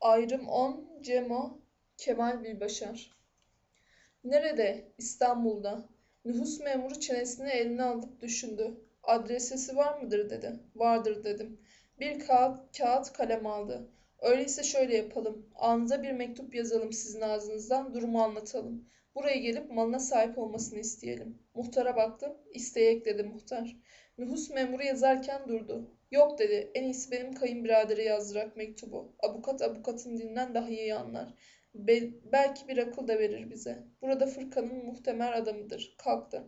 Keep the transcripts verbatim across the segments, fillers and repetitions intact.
Ayrım on, Cemo, Kemal Bilbaşar. Nerede? İstanbul'da. Nüfus memuru çenesini eline alıp düşündü. Adresesi var mıdır dedi. Vardır dedim. Bir kağıt, kağıt kalem aldı. Öyleyse şöyle yapalım. Anında bir mektup yazalım sizin ağzınızdan, durumu anlatalım. Buraya gelip malına sahip olmasını isteyelim. Muhtara baktım. İsteğe ekledi muhtar. Nüfus memuru yazarken durdu. Yok dedi. En iyisi benim kayınbiradere yazdırak mektubu. Avukat avukatın dilinden daha iyi anlar. Bel belki bir akıl da verir bize. Burada fırkanın muhtemel adamıdır. Kalktı.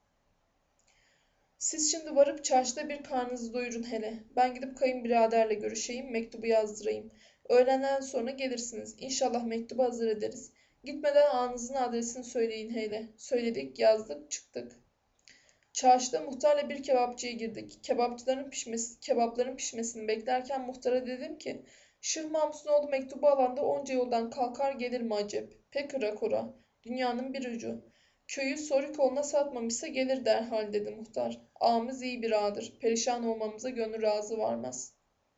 Siz şimdi varıp çarşıda bir karnınızı doyurun hele. Ben gidip kayınbiraderle görüşeyim, mektubu yazdırayım. Öğlenden sonra gelirsiniz. İnşallah mektubu hazır ederiz. Gitmeden ağanızın adresini söyleyin hele. Söyledik, yazdık, çıktık. Çarşıda muhtarla bir kebapçıya girdik. Kebapçıların pişmesi, kebapların pişmesini beklerken muhtara dedim ki, Şıh Mahmut'un oğlu mektubu alanda onca yoldan kalkar gelir mi acep? Pek ırakora. Dünyanın bir ucu. Köyü Sorikoğlu'na satmamışsa gelir derhal dedi muhtar. Ağamız iyi bir ağadır. Perişan olmamıza gönlü razı varmaz.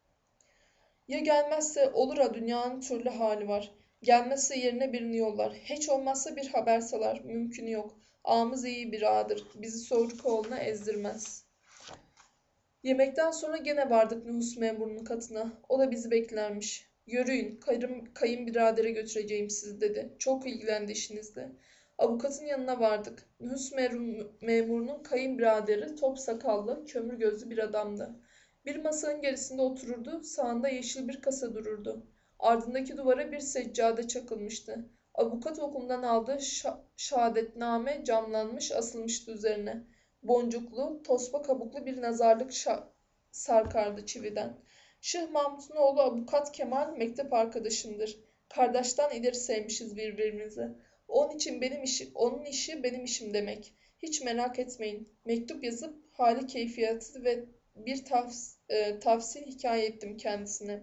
Ya gelmezse olur ha dünyanın türlü hali var. Gelmezse yerine birini yollar. Hiç olmazsa bir haber salar. Mümkünü yok. Ağamız iyi bir ağadır. Bizi Sorikoğlu'na ezdirmez. Yemekten sonra gene vardık nüfus memurunun katına. O da bizi beklermiş. Yürüyün, kayın, kayınbiradere götüreceğim sizi dedi. Çok ilgilendi işinizle. Avukatın yanına vardık. Nüfus memurunun kayınbiraderi top sakallı, kömür gözlü bir adamdı. Bir masanın gerisinde otururdu, sağında yeşil bir kasa dururdu. Ardındaki duvara bir seccade çakılmıştı. Avukat okulundan aldığı şehadetname camlanmış asılmıştı üzerine. Boncuklu, tosba kabuklu bir nazarlık sarkardı çividen. Şıh Mahmut'un oğlu Avukat Kemal mektep arkadaşımdır. Kardeşten ileri sevmişiz birbirimizi. Onun için benim işi, onun işi benim işim demek. Hiç merak etmeyin. Mektup yazıp hali keyfiyatı ve bir tavs e, tavsiye hikaye ettim kendisine.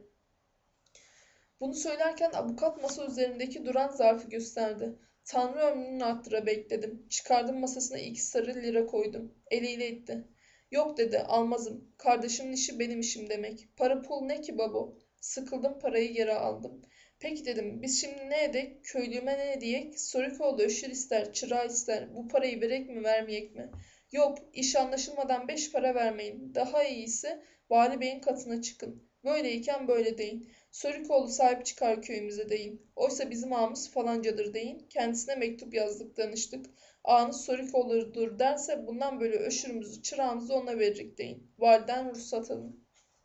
Bunu söylerken avukat masa üzerindeki duran zarfı gösterdi. Tanrı ömrünü arttıra bekledim. Çıkardım masasına iki sarı lira koydum. Eliyle itti. Yok dedi, almazım. Kardeşimin işi benim işim demek. Para pul ne ki babo? Sıkıldım, parayı geri aldım. Peki dedim, biz şimdi ne edek, köylüme ne diyek? Sorikoğlu öşür ister, çırağı ister. Bu parayı verek mi, vermeyek mi? Yok, iş anlaşılmadan beş para vermeyin. Daha iyisi vali beyin katına çıkın. Böyleyken böyle deyin. Sorikoğlu sahip çıkar köyümüze deyin. Oysa bizim ağamız falancadır deyin. Kendisine mektup yazdık, danıştık. Ağanız Sorikoğlu'dur derse bundan böyle öşürümüzü, çırağımızı ona veririk deyin. Validen ruhsat alın.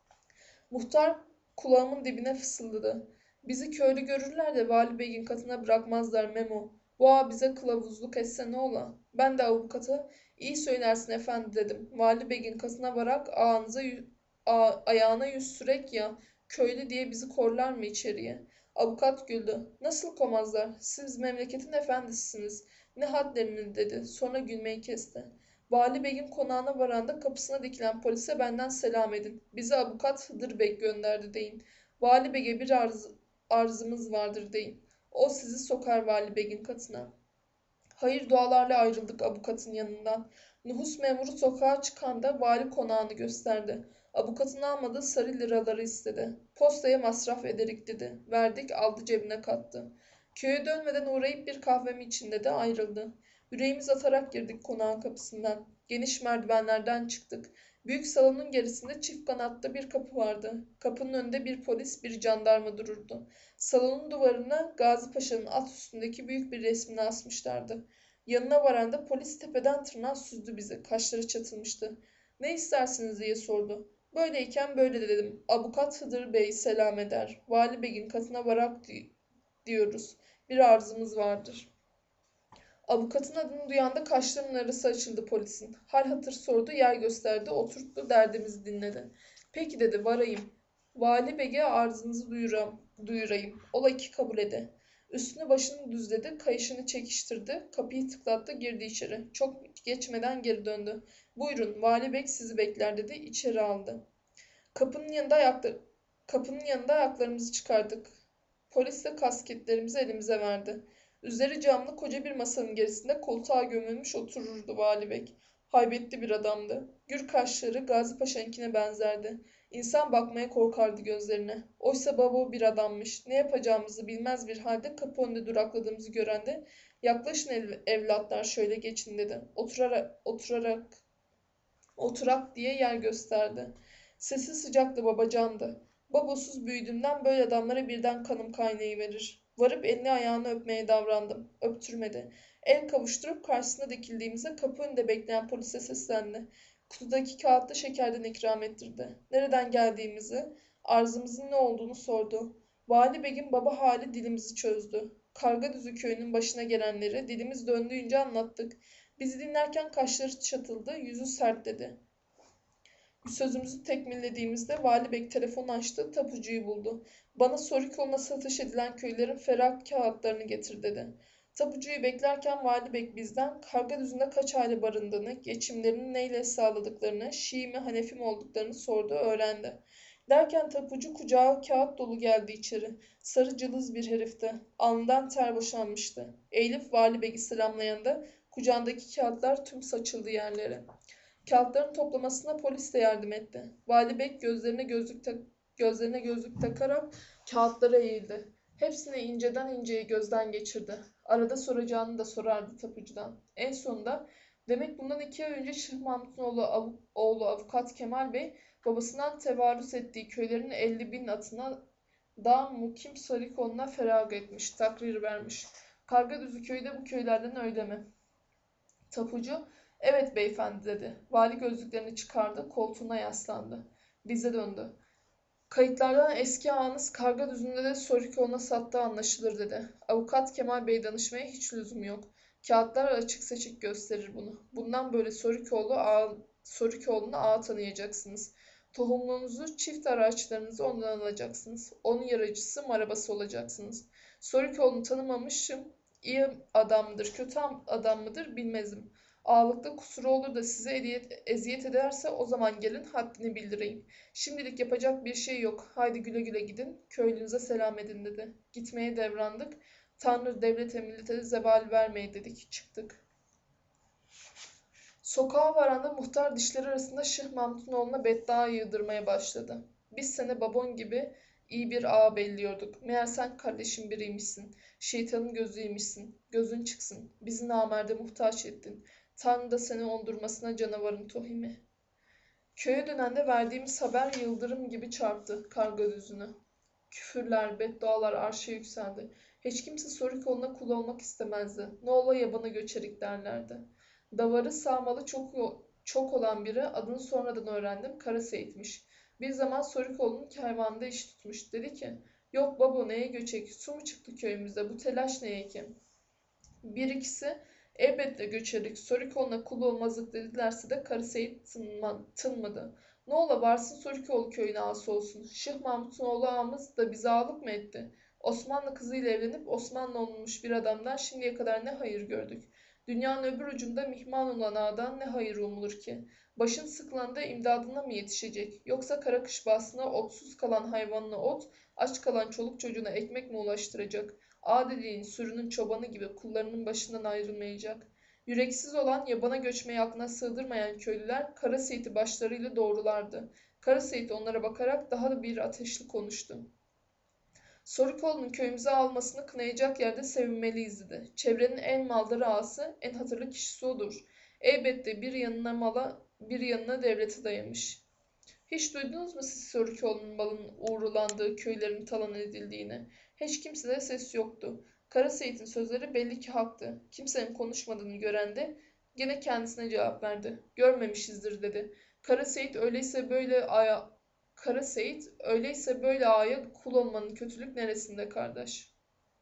Muhtar kulağımın dibine fısıldadı. Bizi köylü görürler de vali beyin katına bırakmazlar Memo. Bu ağa bize kılavuzluk etse ne ola? Ben de avukata iyi söylersin efendi dedim. Vali beyin katına varak ağanıza ayağına yüz sürek ya. Köylü diye bizi korlar mı içeriye? Avukat güldü. Nasıl komazlar? Siz memleketin efendisisiniz. Ne hadlerini dedi. Sonra gülmeyi kesti. Vali Bey'in konağına varanda kapısına dikilen polise benden selam edin. Bizi avukat Hıdır Bey gönderdi deyin. Vali Bey'e bir arz, arzımız vardır deyin. O sizi sokar Vali Bey'in katına. Hayır dualarla ayrıldık avukatın yanından. Nüfus memuru sokağa çıkan da vali konağını gösterdi. Avukatın almadığı sarı liraları istedi. Postaya masraf ederik dedi. Verdik aldı cebine kattı. Köye dönmeden uğrayıp bir kahvemi içinde de ayrıldı. Yüreğimiz atarak girdik konağın kapısından. Geniş merdivenlerden çıktık. Büyük salonun gerisinde çift kanatlı bir kapı vardı. Kapının önünde bir polis, bir jandarma dururdu. Salonun duvarına Gazi Paşa'nın at üstündeki büyük bir resmini asmışlardı. Yanına varanda polis tepeden tırnağa süzdü bizi. Kaşları çatılmıştı. Ne istersiniz diye sordu. Böyleyken böyle dedim. Avukat Hıdır Bey selam eder. Vali Bey'in katına varak di diyoruz. Bir arzımız vardır. Avukatın adını duyan da kaşlarının arası açıldı polisin. Hal hatır sordu, yer gösterdi, oturttu, derdimizi dinledi. Peki dedi, varayım. Vali Bey'e arzınızı duyuram, duyurayım. Ola ki kabul ede. Üstünü başını düzledi, kayışını çekiştirdi, kapıyı tıklattı, girdi içeri. Çok geçmeden geri döndü. Buyurun, Vali Bey sizi bekler dedi, içeri aldı. Kapının yanında ayaklar, kapının yanında ayaklarımızı çıkardık. Polis de kasketlerimizi elimize verdi. Üzeri camlı koca bir masanın gerisinde koltuğa gömülmüş otururdu Vali Bey. Haybetli bir adamdı. Gür kaşları Gazi Paşa'nkine benzerdi. İnsan bakmaya korkardı gözlerine. Oysa baba bir adammış. Ne yapacağımızı bilmez bir halde kapı önünde durakladığımızı gören de yaklaşın ev- evlatlar şöyle geçin dedi. Oturarak, oturarak, oturak diye yer gösterdi. Sesi sıcaktı babacandı. Babasız büyüdüğümden böyle adamlara birden kanım kaynayıverir. Varıp elini ayağını öpmeye davrandım. Öptürmedi. El kavuşturup karşısına dikildiğimizde kapı önünde bekleyen polise seslendi. Kutudaki kağıtlı şekerden ikram ettirdi. Nereden geldiğimizi, arzımızın ne olduğunu sordu. Vali Beg'in baba hali dilimizi çözdü. Kargadüzü köyünün başına gelenleri dilimiz döndüğünce anlattık. Bizi dinlerken kaşları çatıldı, yüzü sert dedi. Sözümüzü tekmillediğimizde Vali Bey telefonu açtı, tapucuyu buldu. Bana Sorikoğlu'na satış edilen köylerin ferah kağıtlarını getir dedi. Tapucuyu beklerken Vali Bey bizden Kargadüzü'nde kaç aile barındığını, geçimlerini neyle sağladıklarını, Şii mi Hanefi mi olduklarını sordu, öğrendi. Derken tapucu kucağı kağıt dolu geldi içeri. Sarı cılız bir herifti. Alnından ter boşanmıştı. Eğilip Vali Bey'i selamlayan kucağındaki kağıtlar tüm saçıldı yerlere. Kağıtların toplamasına polis de yardım etti. Vali Bey gözlerine gözlük, tak gözlerine gözlük takarak kağıtlara eğildi. Hepsini inceden inceye gözden geçirdi. Arada soracağını da sorardı tapucudan. En sonunda demek bundan iki ay önce Şıh Mahmut'un oğlu, av oğlu avukat Kemal Bey babasından tevarüs ettiği köylerin elli bin atına da mukim Sarıkoğlu'na feragat etmiş, takrir vermiş. Kargadüzü köyü de bu köylerden öyle mi? Tapucu, evet beyefendi dedi. Vali gözlüklerini çıkardı, koltuğuna yaslandı. Bize döndü. Kayıtlardan eski ağanız Kargadüzü'nde de Sorikoğlu'na sattığı anlaşılır dedi. Avukat Kemal Bey danışmaya hiç lüzum yok. Kağıtlar açık seçik gösterir bunu. Bundan böyle Sorikoğlu ağa, Sorikoğlu'na ağa tanıyacaksınız. Tohumluğunuzu, çift araçlarınızı ondan alacaksınız. Onun yarıcısı, marabası olacaksınız. Sorikoğlu'nu tanımamışım. İyi adam mıdır, kötü adam mıdır bilmezim. Ağalıkta kusuru olur da size eziyet, eziyet ederse o zaman gelin haddini bildireyim. Şimdilik yapacak bir şey yok. Haydi güle güle gidin. Köylünüze selam edin dedi. Gitmeye devrandık. Tanrı devlete millete zeval vermeye dedik. Çıktık. Sokağa varanda muhtar dişleri arasında Şıh Mahmut'un oğluna beddua yığdırmaya başladı. Biz seni babon gibi iyi bir ağa belliyorduk. Meğer sen kardeşim biriymişsin. Şeytanın gözüymüşsün. Gözün çıksın. Bizi namerde muhtaç ettin. Tanrı da seni ondurmasına canavarın tohimi. Köye dönende verdiğimiz haber yıldırım gibi çarptı karga düzünü. Küfürler, beddualar arşa yükseldi. Hiç kimse Sorikoğlu'na kul olmak istemezdi. Ne ola yabana göçerik derlerdi. Davarı sağmalı çok, çok olan biri, adını sonradan öğrendim, Kara Seyit'miş. Bir zaman Sorikoğlu'nun kervanında iş tutmuş. Dedi ki, yok baba neye göçek, su mu çıktı köyümüzde, bu telaş neye ki? Bir ikisi, elbette göçerik, Sorikoğlu'na kul olmazlık dedilerse de Kara Seyit tınma, tınmadı. Ne ola varsın Sorikoğlu köyüne ağası olsun. Şıh Mahmut'un oğlu ağamız da bize ağalık mı etti? Osmanlı kızıyla evlenip Osmanlı olmuş bir adamdan şimdiye kadar ne hayır gördük. Dünyanın öbür ucunda mihman olan ağadan ne hayır umulur ki? Başın sıkılanda imdadına mı yetişecek? Yoksa kara kış bahsına otsuz kalan hayvanına ot, aç kalan çoluk çocuğuna ekmek mi ulaştıracak? Ağa dediğin sürünün çobanı gibi kullarının başından ayrılmayacak. Yüreksiz olan yabana göçmeyi aklına sığdırmayan köylüler Kara Seyit'i başlarıyla doğrulardı. Kara Seyit onlara bakarak daha da bir ateşli konuştu. Sorikoğlu'nun köyümüze almasını kınayacak yerde sevinmeliyiz dedi. Çevrenin en maldar ağası, en hatırlı kişisi odur. Elbette bir yanına mala, bir yanına devlete dayamış. Hiç duydunuz mu siz Sorikoğlu'nun malının uğurlandığı köylerin talan edildiğini? Hiç kimsede ses yoktu. Kara Seyit'in sözleri belli ki haktı. Kimsenin konuşmadığını gören de gene kendisine cevap verdi. Görmemişizdir dedi. Kara Seyit öyleyse böyle aya Kara Seyit öyleyse böyle ağaya kul olmanın kötülük neresinde kardeş?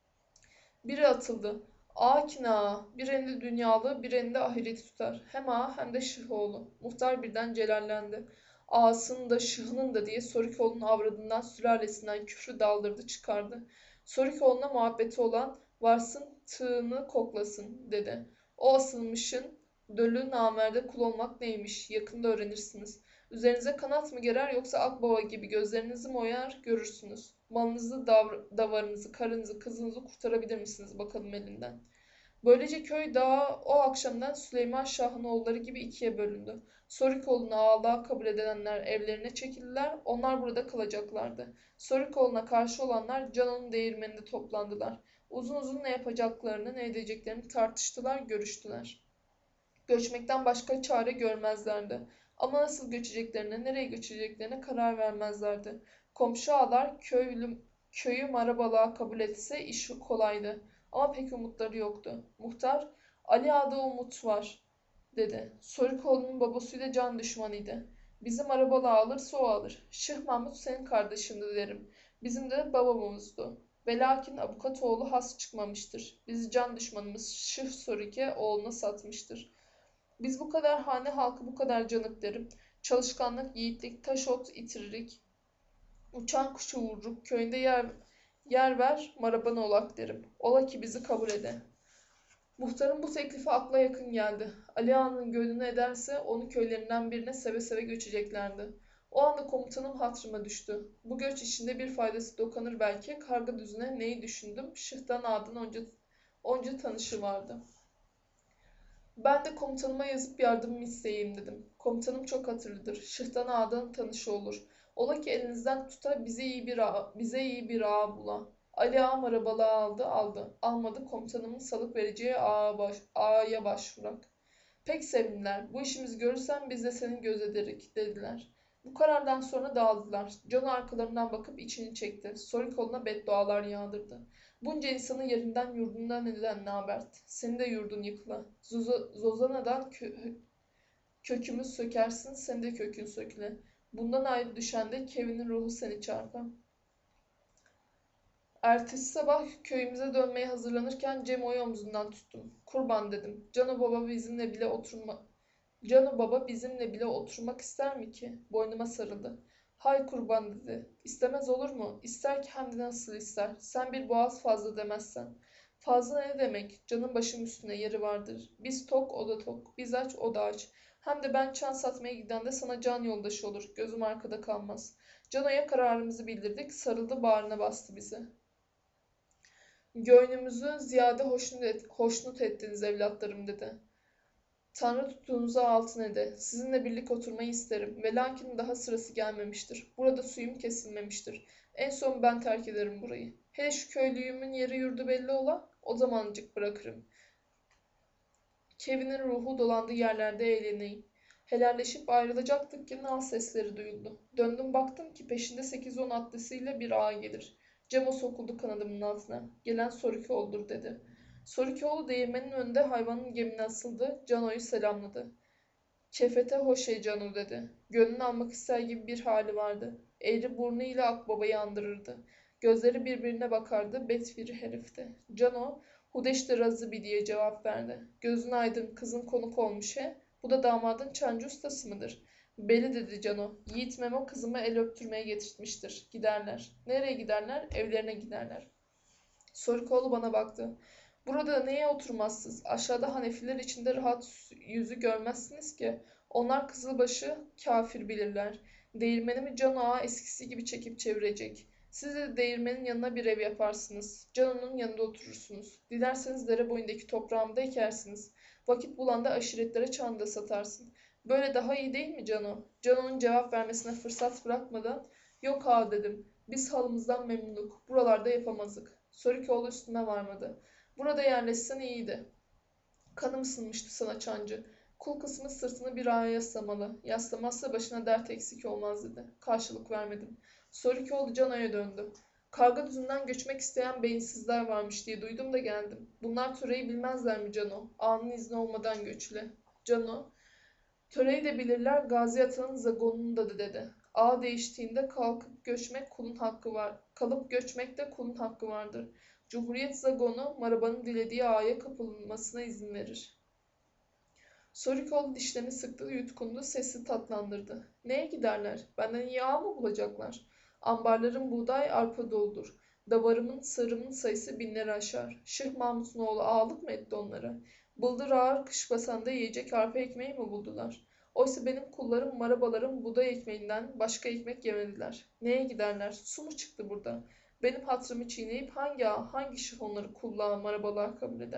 Biri atıldı. Ağa kine ağa. Bir elinde dünyalı, bir elinde ahireti tutar. Hem ağa hem de şıhoğlu. Muhtar birden celallendi. Ağasının da şıhının da diye Sorikoğlu'nun avradından sülalesinden küfrü daldırdı çıkardı. Sorikoğlu'na muhabbeti olan varsın tığını koklasın dedi. O asılmışın dölü namerde kul olmak neymiş yakında öğrenirsiniz. Üzerinize kanat mı gerer yoksa akbaba gibi gözlerinizi mi oyar görürsünüz. Malınızı, davarınızı, karınızı, kızınızı kurtarabilir misiniz bakalım elinden. Böylece köy daha o akşamdan Süleyman Şah'ın oğulları gibi ikiye bölündü. Sorikoğlu'nu ağalığa kabul edenler evlerine çekildiler, onlar burada kalacaklardı. Sorikoğlu'na karşı olanlar Cano'nun değirmeninde toplandılar. Uzun uzun ne yapacaklarını, ne edeceklerini tartıştılar, görüştüler. Göçmekten başka çare görmezlerdi. Ama nasıl göçeceklerine, nereye göçeceklerine karar vermezlerdi. Komşu ağalar köylü, köyü marabalığa kabul etse iş kolaydı. Ama pek umutları yoktu. Muhtar, Ali Ağa'da umut var, dedi. Sorikoğlu'nun babasıyla can düşmanıydı. Bizim arabalığı alırsa o alır. Şıh Mahmut senin kardeşindi derim. Bizim de babamızdı. Ve lakin Avukatoğlu has çıkmamıştır. Bizi can düşmanımız Şıh Sorike oğluna satmıştır. Biz bu kadar hane halkı bu kadar canık derim. Çalışkanlık, yiğitlik, taş ot itiririk. Uçan kuşu vururuk. Köyünde yer, yer ver, marabana olak derim. Ola ki bizi kabul ede. Muhtarın bu teklifi akla yakın geldi. Ali Ağa'nın gönlünü ederse onu köylerinden birine seve seve göçeceklerdi. O anda komutanım hatırıma düştü. Bu göç içinde bir faydası dokanır belki. Karga düzüne neyi düşündüm? Şıhtan Ağa'dan onca, onca tanışı vardı. Ben de komutanıma yazıp yardımımı isteyeyim dedim. Komutanım çok hatırlıdır. Şıhtan Ağa'dan tanışı olur. Ola ki elinizden tuta bize iyi bir ağa, bize iyi bir ağa bula. Ali Ağa marabalığı aldı, aldı. Almadı komutanımın salık vereceği ağa baş, ağaya başvurak. Pek sevindiler. Bu işimizi görürsen biz de senin göz ederik dediler. Bu karardan sonra dağıldılar. Cano arkalarından bakıp içini çekti. Sorikoğlu'na beddualar yağdırdı. Bunca insanı yerinden yurdundan neden ne habert? Senin de yurdun yıkıla. Zozana'dan kö kökümüz sökersin, senin de kökün söküle. Bundan ayrı düşende Kevin'in ruhu seni çarpar. Ertesi sabah köyümüze dönmeye hazırlanırken Cemo'yu omzundan tuttum. Kurban dedim. Cano baba bizimle bile oturma Cano baba bizimle bile oturmak ister mi ki? Boynuma sarıldı. Hay kurban dedi. İstemez olur mu? İster ki hem de nasıl ister. Sen bir boğaz fazla demezsen. Fazla ne demek? Canın başım üstüne yeri vardır. Biz tok o da tok. Biz aç o da aç. Hem de ben çan satmaya giden de sana can yoldaşı olur. Gözüm arkada kalmaz. Cano'ya kararımızı bildirdik. Sarıldı bağrına bastı bizi. Gönlümüzü ziyade hoşnut, et, hoşnut ettiniz evlatlarım dedi. Tanrı tuttuğunuza altın ede. Sizinle birlik oturmayı isterim. Ve lakin daha sırası gelmemiştir. Burada suyum kesilmemiştir. En son ben terk ederim burayı. Hele şu köylüğümün yeri yurdu belli ola, o zamancık bırakırım. Kevin'in ruhu dolandığı yerlerde eğleneyim. Helalleşip ayrılacaktık ki nal sesleri duyuldu. Döndüm baktım ki peşinde sekiz on atlısıyla bir ağa gelir. Cemo sokuldu kanadımın altına. Gelen Sorikoğlu'dur dedi. Sorikoğlu değirmenin önünde hayvanın gemine asıldı. Cano'yu selamladı. Kefete hoş ey Cano dedi. Gönlünü almak ister gibi bir hali vardı. Eğri burnuyla akbabayı andırırdı. Gözleri birbirine bakardı. Bet bir herifti. Cano, Hudeşti razı bir diye cevap verdi. Gözün aydın kızın konuk olmuş he. Bu da damadın çancı ustası mıdır? Beli dedi Cano. Yiğit Memo kızımı el öptürmeye getirtmiştir. Giderler. Nereye giderler? Evlerine giderler. Sorikoğlu bana baktı. Burada neye oturmazsınız? Aşağıda Hanefiler içinde rahat yüzü görmezsiniz ki. Onlar kızılbaşı kafir bilirler. Değirmenimi Can Ağa eskisi gibi çekip çevirecek. Siz de değirmenin yanına bir ev yaparsınız. Cano'nun yanında oturursunuz. Dilerseniz dere boyundaki toprağımda ekersiniz. Vakit bulanda aşiretlere çanda satarsın. Böyle daha iyi değil mi Cano? Cano'nun cevap vermesine fırsat bırakmadan yok ağa dedim. Biz halımızdan memnunuk. Buralarda yapamazdık. Sorikoğlu üstüme varmadı. Burada yerleşsen iyiydi. Kanım ısınmıştı sana çancı. Kul kısmı sırtını bir ağa yaslamalı. Yaslamazsa başına dert eksik olmaz dedi. Karşılık vermedim. Sorikoğlu Cano'ya döndü. Karga düzünden göçmek isteyen beyinsizler varmış diye duydum da geldim. Bunlar töreyi bilmezler mi Cano? Ağanın izni olmadan göçle. Cano, töreyi de bilirler, gazi atanın zagonunu da dedi. Ağa değiştiğinde kalkıp göçmek kulun hakkı var. Kalıp göçmek de kulun hakkı vardır. Cumhuriyet zagonu marabanın dilediği ağaya kapılmasına izin verir. Sorikoğlu dişlerini sıktı, yutkundu, sesi tatlandırdı. Neye giderler? Benden iyi ağ mı bulacaklar? Ambarların buğday, arpa doludur. Davarımın, sarımın sayısı binleri aşar. Şıh Mahmut'un oğlu ağalık mı etti onlara? Bıldır ağır kış basanda yiyecek arpa ekmeği mi buldular? Oysa benim kullarım, marabalarım buğday ekmeğinden başka ekmek yemediler. Neye giderler? Su mu çıktı burada? Benim hatırımı çiğneyip hangi ağa, hangi şıh onları kulluğa, marabalığa kabul eder?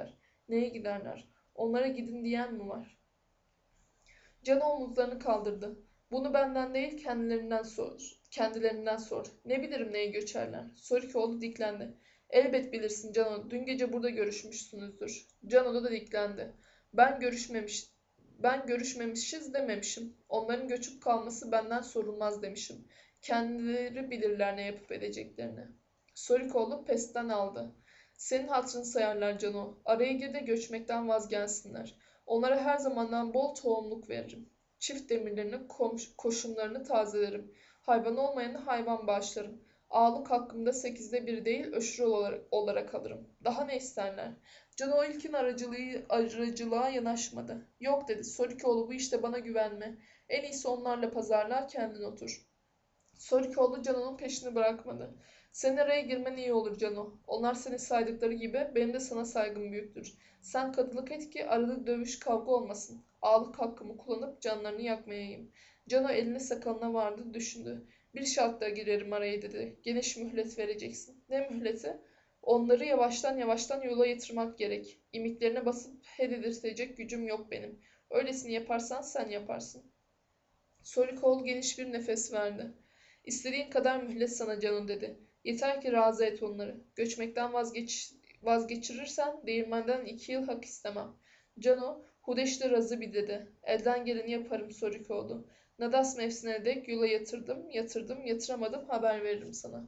Neye giderler? Onlara gidin diyen mi var? Cano omuzlarını kaldırdı. Bunu benden değil kendilerinden sor. Kendilerinden sor. Ne bilirim neye göçerler. Sorikoğlu diklendi. Elbet bilirsin Cano. Dün gece burada görüşmüşsünüzdür. Cano da diklendi. Ben görüşmemiş, ben görüşmemişiz dememişim. Onların göçüp kalması benden sorulmaz demişim. Kendileri bilirler ne yapıp edeceklerini. Sorikoğlu pesten aldı. Senin hatırını sayarlar Cano. Araya gir de göçmekten vazgeçsinler. Onlara her zamandan bol tohumluk veririm. Çift demirlerini, koşumlarını tazelerim. Hayvan olmayanı hayvan bağışlarım. Ağalık hakkımda sekizde bir değil, öşür olarak, olarak alırım. Daha ne isterler? Can o ilkin aracılığı, aracılığa yanaşmadı. Yok dedi, Sorikoğlu bu işte bana güvenme. En iyisi onlarla pazarlığa kendin otur. Sorikoğlu Cano'nun peşini bırakmadı. Senin araya girmen iyi olur Cano. Onlar seni saydıkları gibi benim de sana saygım büyüktür. Sen kadılık et ki arada dövüş kavga olmasın. Ağalık hakkımı kullanıp canlarını yakmayayım. Cano elini sakalına vardı düşündü. Bir şartla girerim araya dedi. Geniş mühlet vereceksin. Ne mühleti? Onları yavaştan yavaştan yola yatırmak gerek. İmiklerine basıp he dedirtecek gücüm yok benim. Öylesini yaparsan sen yaparsın. Sorikoğlu geniş bir nefes verdi. İstediğin kadar mühlet sana canım dedi. Yeter ki razı et onları. Göçmekten vazgeç, vazgeçirirsen değirmenden iki yıl hak istemem. Cano, Hudeş'te razı bir dedi. Elden geleni yaparım Sorikoğlu. Nadas mevsimine dek yola yatırdım, yatırdım, yatıramadım haber veririm sana.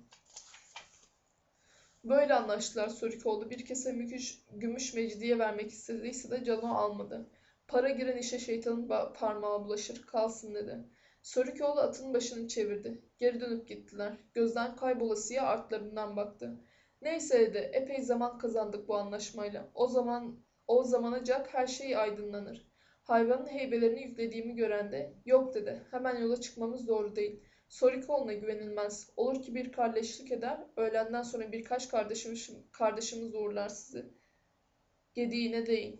Böyle anlaştılar Sorikoğlu. Bir kese müküş, gümüş Mecidi'ye vermek istediyse de Cano almadı. Para giren işe şeytanın parmağı bulaşır, kalsın dedi. Sorikoğlu atın başını çevirdi. Geri dönüp gittiler. Gözden kaybolasıya artlarından baktı. Neyse dedi, epey zaman kazandık bu anlaşmayla. O zaman o zamanacak her şey aydınlanır. Hayvanın heybelerini yüklediğimi gören de, yok dedi, hemen yola çıkmamız doğru değil. Sorikoğlu'na güvenilmez. Olur ki bir kardeşlik eder, öğlenden sonra birkaç kardeşimiz, kardeşimiz uğurlar sizi. Gediğine değin.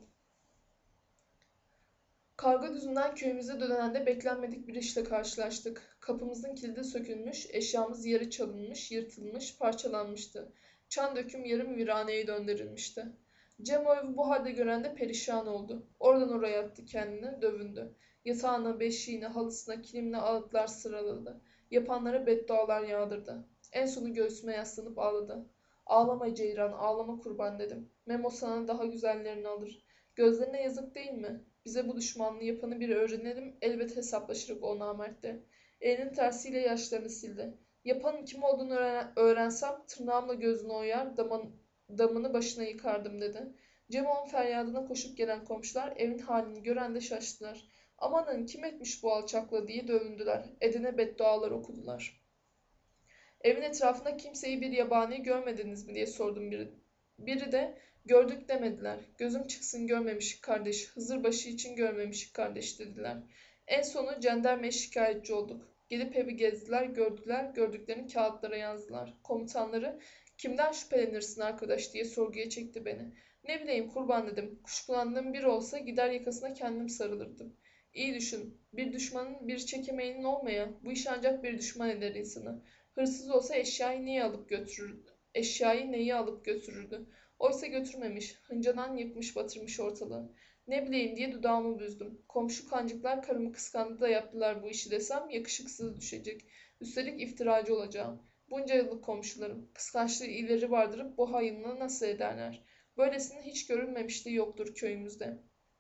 Karga düzünden köyümüze dönende beklenmedik bir işle karşılaştık. Kapımızın kilidi sökülmüş, eşyamız yarı çalınmış, yırtılmış, parçalanmıştı. Çan döküm yarım viraneye döndürülmüştü. Cem o evi bu halde gören de perişan oldu. Oradan oraya attı kendini, dövündü. Yatağına, beşiğine, halısına, kilimine ağıtlar sıraladı. Yapanlara beddualar yağdırdı. En sonu göğsüme yaslanıp ağladı. Ağlama Ceyran, ağlama kurban dedim. Memo sana daha güzellerini alır. Gözlerine yazık değil mi? Bize bu düşmanlığı yapanı bir öğrenelim, elbet hesaplaşırız o namertte. Elinin tersiyle yaşlarını sildi. Yapanın kim olduğunu öğren öğrensem tırnağımla gözünü oyar, daman damını başına yıkardım dedi. Cemo'nun feryadına koşup gelen komşular evin halini gören de şaştılar. Amanın kim etmiş bu alçaklığı diye dövündüler. Edine beddualar okudular. Evin etrafında kimseyi bir yabani görmediniz mi diye sordum biri. Biri de gördük demediler. Gözüm çıksın görmemişik kardeş, Hızırbaşı için görmemişik kardeş dediler. En sonu jandarmaya şikayetçi olduk. Gelip evi gezdiler, gördüler, gördüklerini kağıtlara yazdılar. Komutanları kimden şüphelenirsin arkadaş diye sorguya çekti beni. Ne bileyim kurban dedim. Kuşkulandığım biri olsa gider yakasına kendim sarılırdım. İyi düşün. Bir düşmanın bir çekemeyinin olmaya, bu iş ancak bir düşman eder insanı. Hırsız olsa eşyayı niye alıp götürürdü? Eşyayı neyi alıp götürürdü? Oysa götürmemiş, hıncadan yıkmış batırmış ortalığı. Ne bileyim diye dudağımı büzdüm. Komşu kancıklar karımı kıskandı da yaptılar bu işi desem yakışıksız düşecek. Üstelik iftiracı olacağım. Bunca yıllık komşularım. Kıskançlığı ileri vardırıp bu hayınlığı nasıl ederler? Böylesinin hiç görülmemişliği yoktur köyümüzde.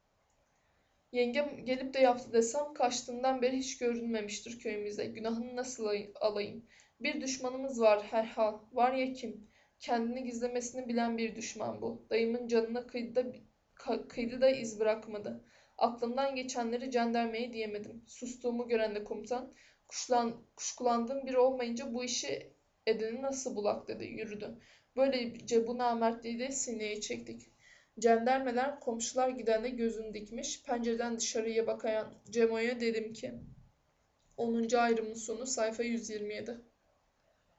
Yengem gelip de yaptı desem kaçtığından beri hiç görünmemiştir köyümüzde. Günahını nasıl alayım? Bir düşmanımız var herhal. Var ya kim? Kendini gizlemesini bilen bir düşman bu. Dayımın canına kıydı da, kıydı da iz bırakmadı. Aklımdan geçenleri jandarmaya diyemedim. Sustuğumu gören de komutan, kuşlan, kuşkulandığım biri olmayınca bu işi edeni nasıl bulak dedi, yürüdü. Böylece bu namertliği de sineye çektik. Cendermeler komşular gidende gözünü dikmiş, pencereden dışarıya bakan Cemo'ya dedim ki, onuncu ayrımın sonu sayfa yüz yirmi yedi.